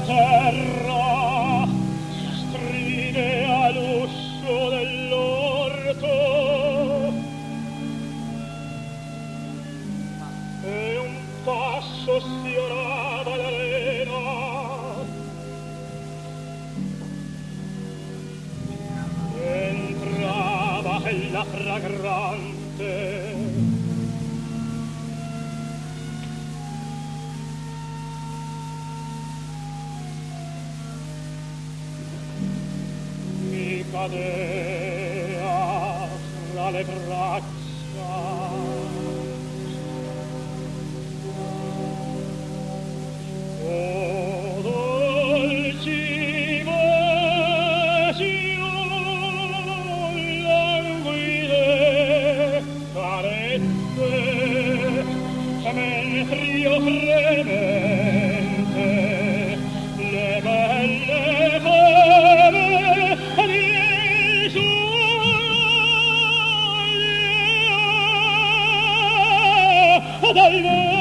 terra stride all'uscio dell'orto e un passo sfiorava l'arena. Entrava quella fragrante mi cadea fra le braccia. Oh, dolci baci, languide carezze, mentre io fremente le belle cose di suoi dai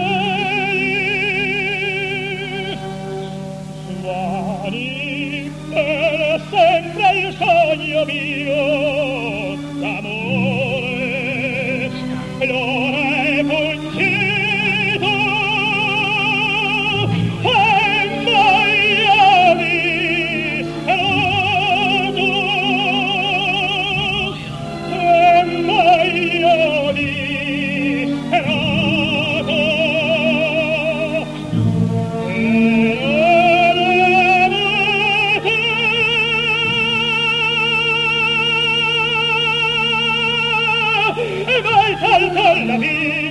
veli per sempre il sogno mio d'amore l'ora è fuggito e mai avisero e mai avisero e vai salta la vita